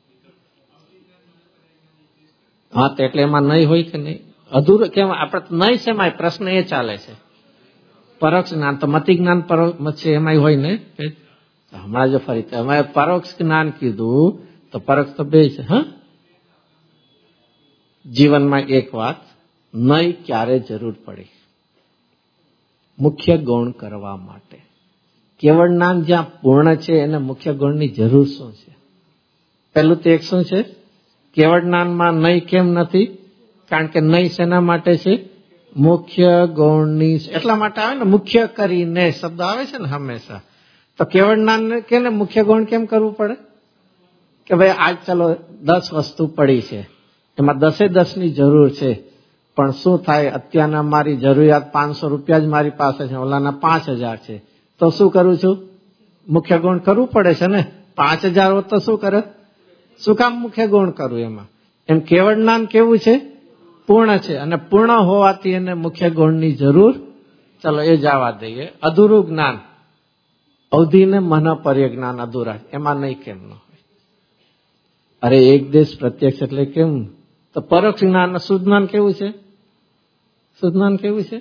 હા તો એટલે એમાં નહીં હોય કે નહીં? અધૂરું કેમ? આપણે નહીં શેમાં? પ્રશ્ન એ ચાલે છે. પરોક્ષ જ્ઞાન તો મતિ જ્ઞાન પરોક્ષ છે એમાં હોય ને. હમણાં જો ફરી અમે પરોક્ષ જ્ઞાન કીધું તો પરોક્ષ તો બે છે. હા, જીવનમાં એક વાત, નહીં ક્યારે જરૂર પડે મુખ્ય ગૌણ કરવા માટે. કેવળ જ્ઞાન જ્યાં પૂર્ણ છે એને મુખ્ય ગૌણની જરૂર શું છે? પેલું તો એક શું છે? કેવળ જ્ઞાનમાં નહીં કેમ નથી? કારણ કે નહીં શેના માટે છે? મુખ્ય ગૌણની. એટલા માટે આવે ને મુખ્ય કરીને શબ્દ આવે છે ને હંમેશા. તો કેવળ જ્ઞાન કે મુખ્ય ગૌણ કેમ કરવું પડે? કે ભાઈ આજ ચાલો 10 વસ્તુ પડી છે, એમાં 10 ની જરૂર છે, પણ શું થાય? અત્યારના મારી જરૂરિયાત 500 રૂપિયા જ મારી પાસે છે, ઓલાના 5000 છે, તો શું કરું છું? મુખ્ય ગૌણ કરવું પડે છે ને. 5000 હોત તો શું કરે? શું કામ મુખ્ય ગૌણ કરવું? એમાં એમ કેવળ જ્ઞાન કેવું છે? પૂર્ણ છે, અને પૂર્ણ હોવાથી એને મુખ્ય ગૌણની જરૂર. ચલો એ જવા દઈએ. અધૂરું જ્ઞાન, અવધિ ને મન પર્ય જ્ઞાન અધૂરા, એમાં નહીં કેમ ન હોય? અરે એક દેશ પ્રત્યક્ષ એટલે કેમ? તો પરોક્ષ જ્ઞાન શુદ્ધ જ્ઞાન કેવું છે? શુદ્ધ જ્ઞાન કેવું છે?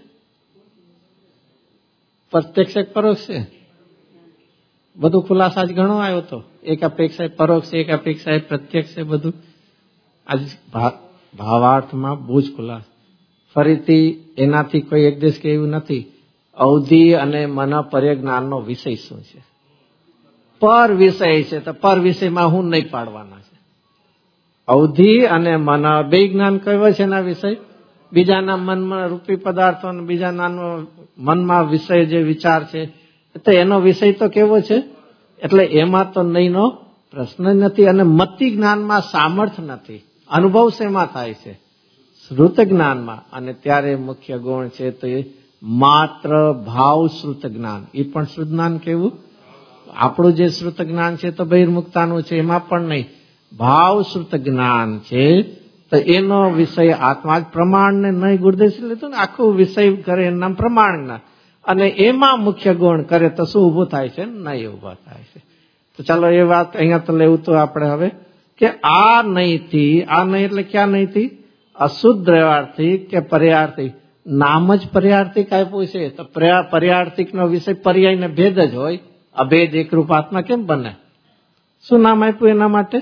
પ્રત્યક્ષ પરોક્ષ છે. બધું ખુલાસા જ ઘણો આવ્યો હતો. એક અપેક્ષા પરોક્ષ, એક અપેક્ષા પ્રત્યક્ષ છે. બધું આજ ભાવાર્થમાં બહુ જ ખુલાસ. ફરીથી એનાથી કોઈ એક દેશ કે એવું નથી. અવધિ અને મન પર્ય જ્ઞાનનો વિષય શું છે? પર વિષય છે. તો પર વિષયમાં હું નહીં પાડવાના છે. અવધિ અને મન બે જ્ઞાન કયો છે એના વિષય? બીજાના મનમાં રૂપી પદાર્થો અને બીજાના મનમાં વિષય જે વિચાર છે તો એનો વિષય તો કેવો છે? એટલે એમાં તો નહીંનો પ્રશ્ન જ નથી. અને મતિ જ્ઞાનમાં સામર્થ્ય નથી. અનુભવ શેમાં થાય છે? શ્રુત જ્ઞાનમાં. અને ત્યારે મુખ્ય ગુણ છે તો એ માત્ર ભાવ શ્રુત જ્ઞાન. એ પણ શ્રુત જ્ઞાન કેવું? આપણું જે શ્રુત જ્ઞાન છે તો બહિર્મુક્તાનું છે, એમાં પણ નહીં. ભાવ શ્રુત જ્ઞાન છે તો એનો વિષય આત્મા જ. પ્રમાણને નહીં ગુરુદેવ લીધું ને, આખું વિષય કરે એનું નામ પ્રમાણ જ્ઞાન. અને એમાં મુખ્ય ગુણ કરે તો શું ઉભું થાય છે? નહીં ઉભા થાય છે. તો ચાલો એ વાત અહીંયા તો લેવું તો આપણે હવે કે આ નહીંથી, આ નહીં એટલે ક્યાં નહીંથી? અશુદ્ધ દ્રવ્યાર્થિક કે પર્યાર્થિક? નામ જ પર્યાર્થિક આપ્યું છે તો પર્યાર્થિક નો વિષય પર્યાય ને ભેદ જ હોય. અભેદ એકરૂપ આત્મા કેમ બને? શું નામ આપ્યું એના માટે?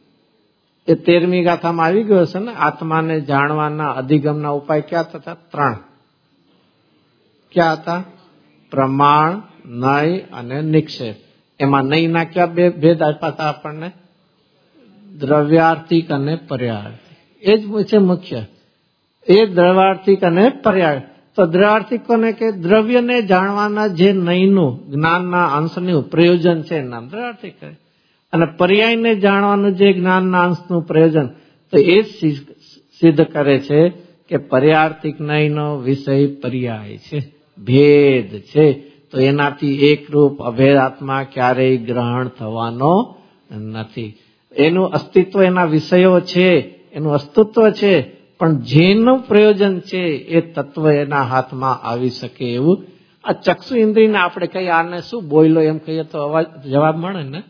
એ 13મી ગાથામાં આવી ગયો છે ને. આત્માને જાણવાના અધિગમના ઉપાય ક્યાં થતા? 3. ક્યાં હતા? પ્રમાણ, નય અને નિક્ષેપ. એમાં નયના ક્યાં ભેદ આપ્યા હતા આપણને? દ્રવ્યાર્થિક અને પર્યાર્થિક. એ જ છે મુખ્ય. એ દ્રવ્યાર્થિક અને પર્યાય. તો દ્રવ્યાર્થિક કોને કે? દ્રવ્યને જાણવાના જે નયનું જ્ઞાનના અંશનું પ્રયોજન છે નામ દ્રવ્યાર્થિક કહે. અને પર્યાયને જાણવાનું જે જ્ઞાનના અંશનું પ્રયોજન, તો એ સિદ્ધ કરે છે કે પર્યાર્થિક નયનો વિષય પર્યાય છે, ભેદ છે. તો એનાથી એકરૂપ અભેદ આત્મા ક્યારેય ગ્રહણ થવાનો નથી. એનું અસ્તિત્વ, એના વિષયો છે, એનું અસ્તિત્વ છે, પણ જેનું પ્રયોજન છે એ તત્વ એના હાથમાં આવી શકે એવું. આ ચક્ષુ ઇન્દ્રિયને આપણે કહીએ આને શું બોયલો એમ કહીએ તો અવાજ જવાબ મળે ને?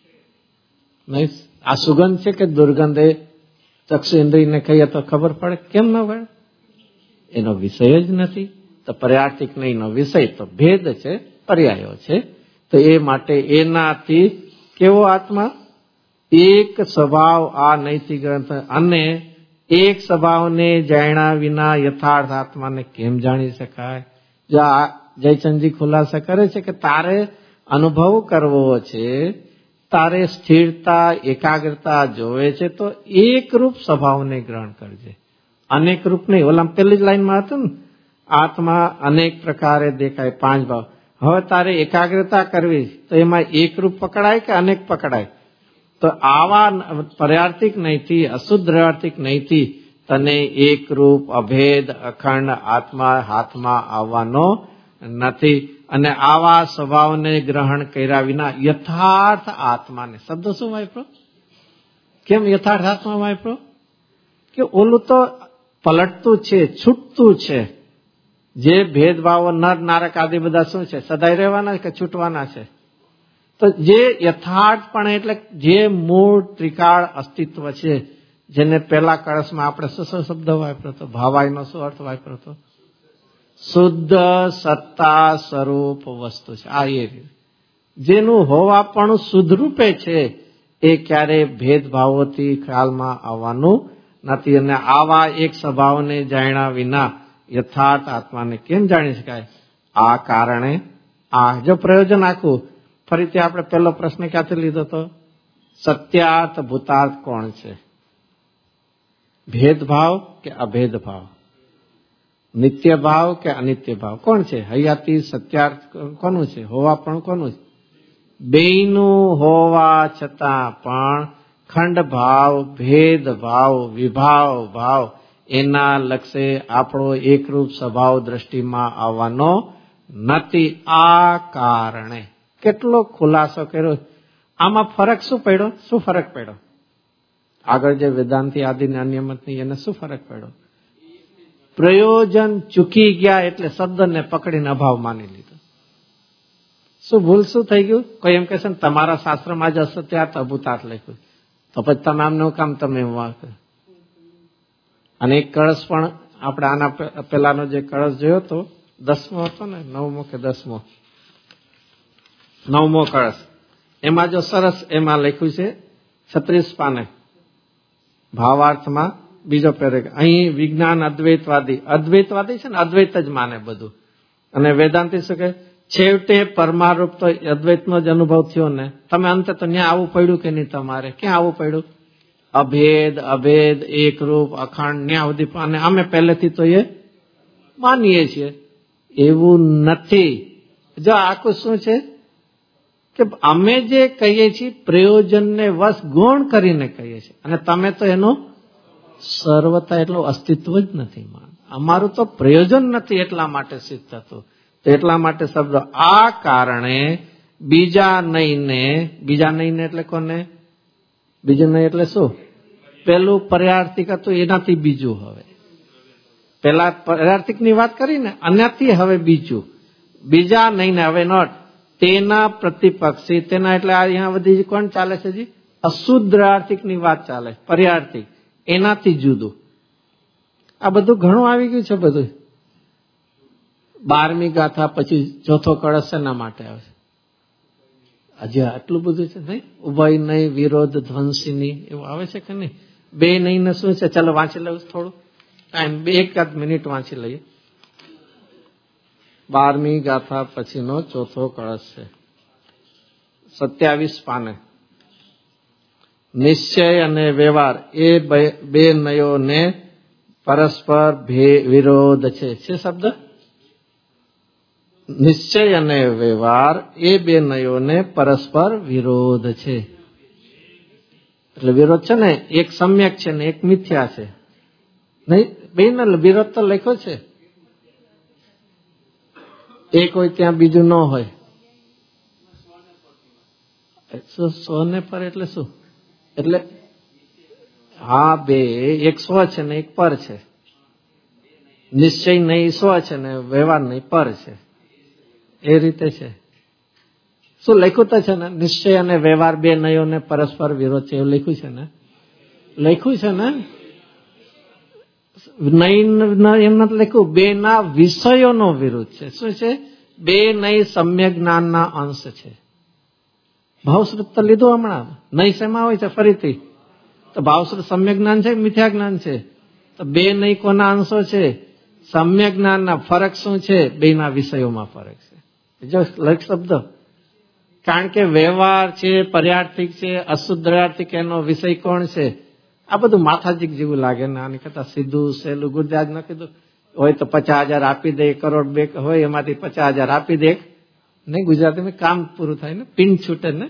નહીં. આ સુગંધ છે કે દુર્ગંધ? એ ચક્ષુ ઇન્દ્રિયને કહીએ તો ખબર પડે. કેમ ન પડે? એનો વિષય જ નથી. તો પર્યાર્થિક નહીંનો વિષય તો ભેદ છે, પર્યાયો છે. તો એ માટે એનાથી કેવો આત્મા? એક સ્વભાવ આ નૈતિક ગ્રંથ. અને એક સ્વભાવને જાણ્યા વિના યથાર્થ આત્માને કેમ જાણી શકાય? જો આ જયચંદજી ખુલાસા કરે છે કે તારે અનુભવ કરવો છે, તારે સ્થિરતા, એકાગ્રતા જોવે છે, તો એકરૂપ સ્વભાવને ગ્રહણ કરજે, અનેક રૂપ નહીં. ઓલા પહેલી જ લાઈનમાં હતું ને, આત્મા અનેક પ્રકારે દેખાય, 5 ભાવ. હવે તારે એકાગ્રતા કરવી તો એમાં એકરૂપ પકડાય કે અનેક પકડાય? તો આવા પર્યાર્થિક નહીંથી, અશુદ્ધ દ્રવ્યાર્થિક નહીંથી તને એકરૂપ અભેદ અખંડ આત્મા હાથમાં આવવાનો નથી. અને આવા સ્વભાવને ગ્રહણ કર્યા વિના યથાર્થ આત્માને, શબ્દ શું વાપરો? કેમ યથાર્થ આત્મા વાપરો? કે ઓલું તો પલટતું છે, છૂટતું છે. જે ભેદભાવો નર નારક આદિ બધા શું છે? સદાય રહેવાના કે છૂટવાના છે? તો જે યથાર્થપણે એટલે જે મૂળ ત્રિકાળ અસ્તિત્વ છે, જેને પહેલા કળશમાં આપણે શું શબ્દ વાપર્યો હતો? ભાવાયનો શું અર્થ વાપર્યો હતો? શુદ્ધ સત્તા સ્વરૂપ વસ્તુ છે. આ એ જેનું હોવાપણું શુદ્ધ રૂપે છે, એ ક્યારેય ભેદભાવોથી ખ્યાલમાં આવવાનું નથી. અને આવા એક સ્વભાવને જાણ્યા વિના યથાર્થ આત્માને કેમ જાણી શકાય? આ કારણે આ જો પ્રયોજન આખું ફરીથી આપણે પહેલો પ્રશ્ન ક્યાંથી લીધો હતો? સત્યાર્થ ભૂતાર્થ કોણ છે? ભેદભાવ કે અભેદ ભાવ? નિત્ય ભાવ કે અનિત્ય ભાવ? કોણ છે? હયાતી સત્યાર્થ કોનું છે? હોવાપણ કોનું છે? બેયનું હોવા છતાં પણ ખંડ ભાવ, ભેદ ભાવ, વિભાવ ભાવ એના લક્ષે આપણો એકરૂપ સ્વભાવ દ્રષ્ટિમાં આવવાનો નથી. આ કારણે કેટલો ખુલાસો કર્યો. આમાં ફરક શું પડ્યો? શું ફરક પડ્યો? આગળ જે વેદાંતિ આદિને અન્ય મતની એને શું ફરક પડ્યો? પ્રયોજન ચૂકી ગયા એટલે શબ્દને પકડીને અભાવ માની લીધો. શું ભૂલ શું થઈ ગયું? કોઈ એમ કહેશે ને તમારા શાસ્ત્રમાં જ અસત્યાર્થ અભૂતાર્થ લખ્યું, તો પછી તમે આમનું કામ તમે એમ વાત. અને એક કળશ પણ આપણે આના પેલાનો જે કળશ જોયો હતો 10મો હતો ને, 9મો કે 10મો, 9મો કળશ, એમાં જો સરસ એમાં લખ્યું છે 36 પાને ભાવાર્થમાં બીજો પેરેગ્રાફ. અહીં વિજ્ઞાન અદ્વૈતવાદી છે ને, અદ્વૈત જ માને બધું. અને વેદાંતિ શું કહે? છેવટે પરમારૂપ તો અદ્વૈતનો જ અનુભવ થયો ને. તમે અંતે તો ત્યાં આવવું પડ્યું કે નહીં? તમારે ક્યાં આવવું પડ્યું? અભેદ એકરૂપ અખંડ ન્યા સુધી. અને અમે પહેલેથી તો એ માનીએ છીએ. એવું નથી. જો આખું શું છે કે અમે જે કહીએ છીએ પ્રયોજનને વશ ગુણ કરીને કહીએ છીએ, અને તમે તો એનો સર્વતા એટલું અસ્તિત્વ જ નથી માન. અમારું તો પ્રયોજન નથી એટલા માટે સિદ્ધ થતું. તો એટલા માટે શબ્દ આ કારણે બીજા નહીંને એટલે કોને? બીજું નહીં એટલે શું? પેલું પર્યાર્થિક હતું એનાથી બીજું. હવે પેલા પર્યાર્થિક ની વાત કરીને, આનાથી હવે બીજા નહીંને હવે નોટ તેના પ્રતિપક્ષી. તેના એટલે અહીંયા બધી કોણ ચાલે છે જી? અશુદ્ધ આર્થિક ની વાત ચાલે. પર્યાર્થિક એનાથી જુદું. આ બધું ઘણું આવી ગયું છે. બધું 12મી ગાથા પછી ચોથો કળશ શેના માટે આવે છે? હજી આટલું બધું છે નહીં? ઉભય નહીં, વિરોધ, ધ્વંસીની એવું આવે છે કે નહીં? બે નહીં ને શું છે? ચાલો વાંચી લઉં થોડું ટાઈમ, 1 મિનિટ વાંચી લઈએ. 12મી ગાથા પછીનો ચોથો કળશ છે, 27 પાને. નિશ્ચય અને વ્યવહાર એ બે નયોને પરસ્પર વિરોધ છે. છે શબ્દ નિશ્ચય અને વ્યવહાર એ બે નયોને પરસ્પર વિરોધ છે. એટલે વિરોધ છે ને, એક સમ્યક છે ને એક મિથ્યા છે. નહીં, બે વિરોધ તો લખ્યો છે. એક હોય ત્યાં બીજું ન હોય. સોને પર એટલે શું? એટલે હા, બે, એક સ્વ છે ને એક પર છે. નિશ્ચય નહીં સ્વ છે ને વ્યવહાર નહીં પર છે. એ રીતે છે. શું લખ્યું તો છે ને, નિશ્ચય અને વ્યવહાર બે નયોને પરસ્પર વિરોધ છે, એવું લખ્યું છે ને? લખ્યું છે ને? નહીં એમ નથી લખ્યું. બે ના વિષયોનો વિરોધ છે. શું છે? બે નહીં સમ્યક જ્ઞાનના અંશ છે. ભાવશ્રુત તો લીધું હમણાં. નહીં શેમાં હોય છે? ફરીથી તો ભાવશ્રુત સમ્યક જ્ઞાન છે, મિથ્યા જ્ઞાન છે. તો બે નહીં કોના અંશો છે? સમ્યક જ્ઞાનના. ફરક શું છે? બે ના વિષયોમાં ફરક છે. જો લખ શબ્દ, કારણ કે વ્યવહાર છે, પર્યાર્થિક છે, અશુદ્ધાર્થિક, એનો વિષય કોણ છે? આ બધું માથાજીક જેવું લાગે ને. આની કરતા સીધું સહેલું ગુરદાજ ન કીધું હોય તો 50,000 આપી દે, કરોડ બે હોય એમાંથી 50,000 આપી દે. નહીં, ગુજરાતીમાં કામ પૂરું થાય ને, પિન છૂટે ને.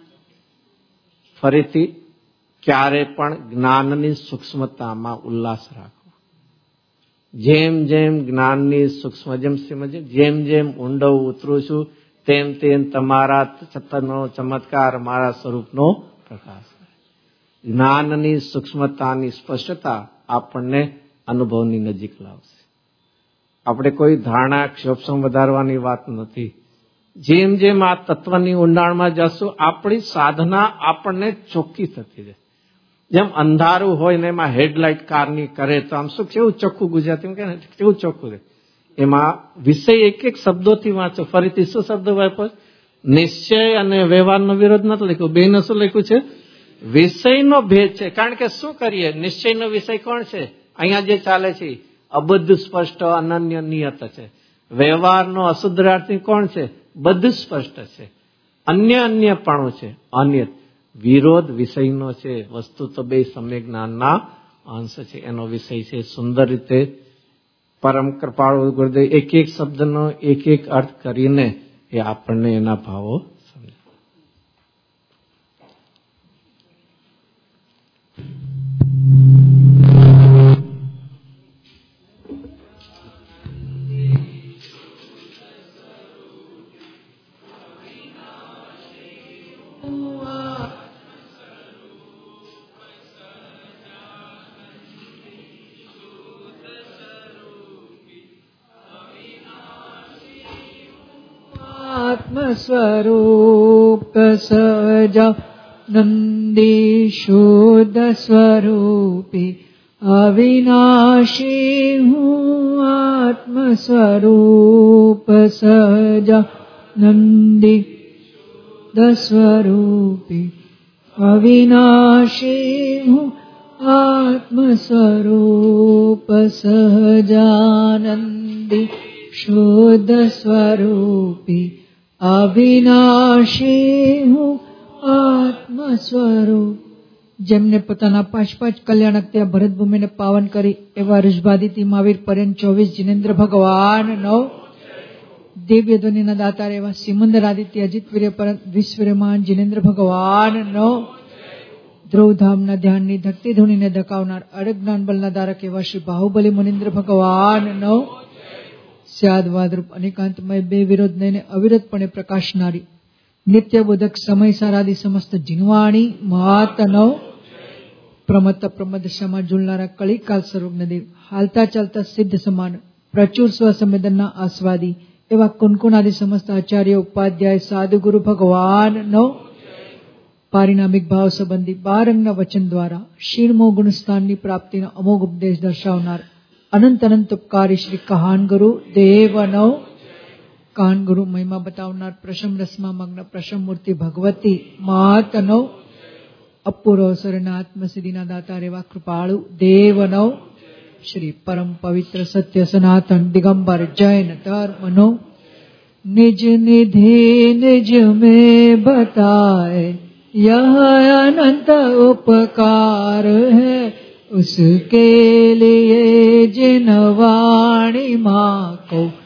ફરીથી ક્યારે પણ જ્ઞાનની સૂક્ષ્મતામાં ઉલ્લાસ રાખો. જેમ જેમ જ્ઞાનની સૂક્ષ્મ, જેમ જેમ ઊંડો ઉતરું છું તેમ તેમ તમારા સત્તાનો ચમત્કાર, મારા સ્વરૂપનો પ્રકાશ. જ્ઞાનની સૂક્ષ્મતાની સ્પષ્ટતા આપણને અનુભવની નજીક લાવશે. આપણે કોઈ ધારણા ક્ષોભસમ વધારવાની વાત નથી. જેમ જેમ આ તત્વની ઊંડાણમાં જશું, આપણી સાધના આપણને ચોખ્ખી થતી જાય. જેમ અંધારું હોય ને એમાં હેડલાઇટ કારની કરે તો આમ શું કેવું ચોખ્ખું, ગુજરાતીમાં કે કેવું ચોખ્ખું રહે. એમાં વિષય એક એક શબ્દોથી વાંચો. ફરીથી શું શબ્દ વાપરો? નિશ્ચય અને વ્યવહારનો વિરોધ નથી લખ્યું. બેને શું લખ્યું છે? વિષયનો ભેદ છે. કારણ કે શું કરીએ, નિશ્ચયનો વિષય કોણ છે? અહીંયા જે ચાલે છે અબદ્ધ, સ્પષ્ટ, અનન્ય, નિયત છે. વ્યવહારનો અશુદ્ધાર્થી કોણ છે? બધું સ્પષ્ટ છે. અન્યપણું છે, અન્ય. વિરોધ વિષયનો છે. વસ્તુ તો બે સમ્યક જ્ઞાનના અંશ છે. એનો વિષય છે. સુંદર રીતે પરમ કૃપાળુ ગુરુદેવ એક એક શબ્દનો એક એક અર્થ કરીને એ આપણને એના ભાવો સમજાવે. સ્વરૂપ સહજાનંદી શુદ્ધ સ્વરૂપી અવિનાશી હું આત્મ સ્વરૂપ સહજાનંદી સ્વરૂપી અવિનાશી હું આત્મ સ્વરૂપ સહજાનંદી શુદ્ધ સ્વરૂપી અવિનાશી હું આત્મ સ્વરૂપ. જેમને પોતાના 5 કલ્યાણક ત્યાં ભરતભૂમિને પાવન કરી એવા ઋષભાદિતિ મહાવીર પર્યંત 24 જિનેન્દ્ર ભગવાન 9 દિવ્ય ધ્વનિના દાતાર એવા સિમંદર આદિત્ય અજીતવીર્ય પર્યંત વિશ્વમાન જિનેન્દ્ર ભગવાન 9 ધ્રુવધામના ધ્યાનની ધકતી ધૂણીને દકાવનાર અડગ જ્ઞાન બલના ધારક એવા શ્રી બાહુબલી મુનિન્દ્ર ભગવાન 9 સ્યાદવાદરૂપ અનેકાંતમય બે વિરોધ નયને અવિરતપણે પ્રકાશનારી નિત્ય બોધક સમય સારાદી સમસ્ત જીનવાણી મહાત 9 પ્રમત્ત પ્રમદ ક્ષમા ઝૂલનારા કળીકાલ સર્વજ્ઞદેવ હાલતા ચાલતા સિદ્ધ સમાન પ્રચુર સ્વસંવેદનના આસ્વાદી એવા કુનકુનાદિ સમસ્ત આચાર્ય ઉપાધ્યાય સાધુ ગુરુ ભગવાન 9 પારિણામિક ભાવ સંબંધી 12 અંગના વચન દ્વારા શીર્મો ગુણસ્થાનની પ્રાપ્તિનો અમોઘ ઉપદેશ દર્શાવનાર अनंत अनंत उपकारी श्री कहान गुरु देवनो। कान गुरु महिमा बतावनार प्रशम रसमा मग्न प्रशम मूर्ति भगवती मातनो। अपूर्व अवसरना आत्म सिद्धिना दाता रेवा कृपाळु देवनो। श्री परम पवित्र सत्य सनातन दिगंबर जैन धर्मनो। निज निधि निज में बताए यह अनंत उपकार है, उसके लिए जिन वाणी माँ को